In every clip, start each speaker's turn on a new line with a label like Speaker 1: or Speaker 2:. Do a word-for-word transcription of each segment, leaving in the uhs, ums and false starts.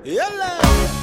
Speaker 1: يلا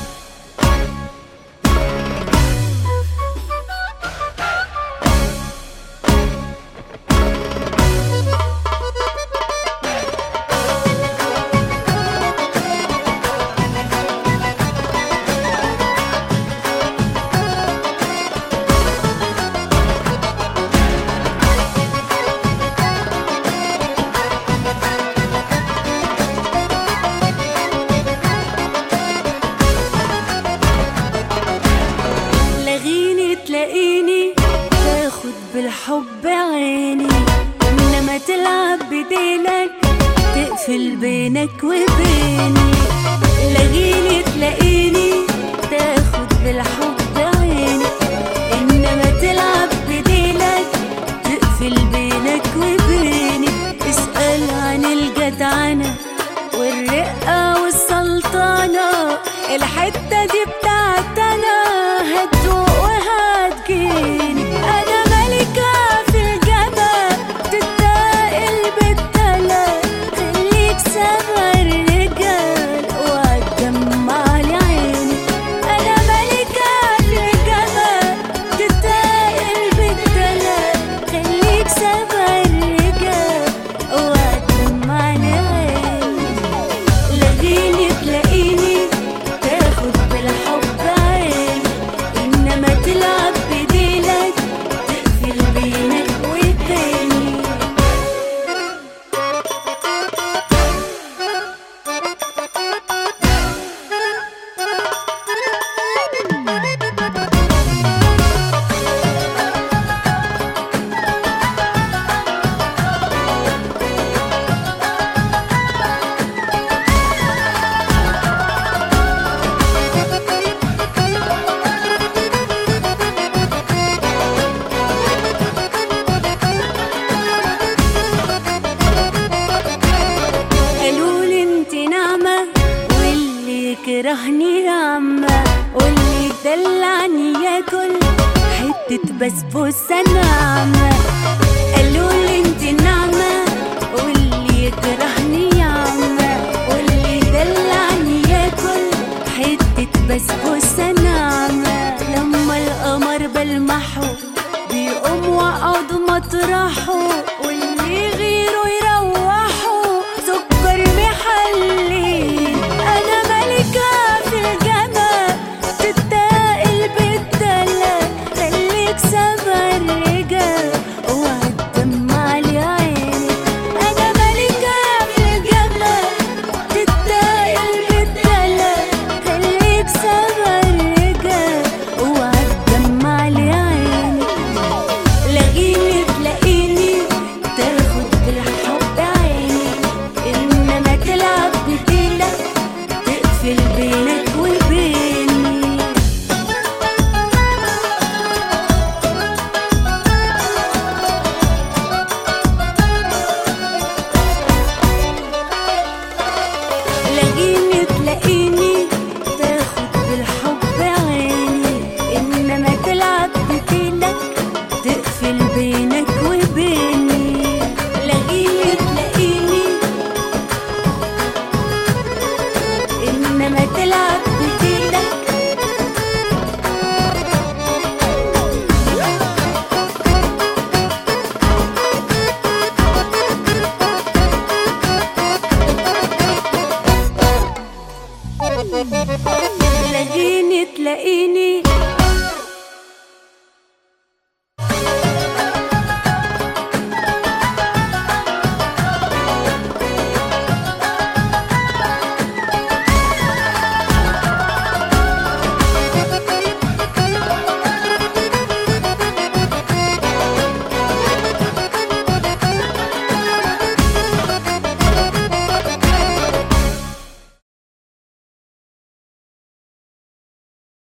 Speaker 2: تلاقيني تاخد بالحب عيني، انما تلعب بديلك تقفل بينك وبيني. لغيني تلاقيني تاخد بالحب عيني، انما تلعب بديلك تقفل بينك وبيني. اسأل عن الجدعنة والرقة والسلطنة، الحتة دي بتاعتنا هتدوق وهتجيني. أنا ملكة في الجبل تتاقل بالدلع، خليك سابع الرجال وهتجمع لي عيني. أنا ملكة في الجبل تتاقل بالدلع، خليك سابع الرجال وهتجمع لي عيني. لغيني تلاقيني تاخد بالحب عيني، انما تلعب بديلك تقفل بينك وبيني. يكرهني عما واللي يدلعني ياكل حتة بسبوسة ناعمة. قالولي انت ناعمة واللي يكرهني عما واللي يدلعني ياكل حتة بسبوسة ناعمة. لما القمر بلمحه بيقوم وقعد مطرحه، واللي غيره يروحه سكر محلي. أنا ملكة في الجمال تتاقل بالدلع، خليك سابع الرجال وهتدمع لي عيني. أنا ملكة في الجمال تتاقل بالدلع، خليك سابع الرجال وهتدمع لي عيني. لغيني تلاقيني تاخد بالحب عيني، إنما تلعب بديلك تقفل بينك وبيني. لغيني تلاقيني تاخد بالحب عيني، إنما تلعب بديلك تقفل بينك وبيني. لغيني تلاقيني إنما تلعب بديلك. لغيني تلاقيني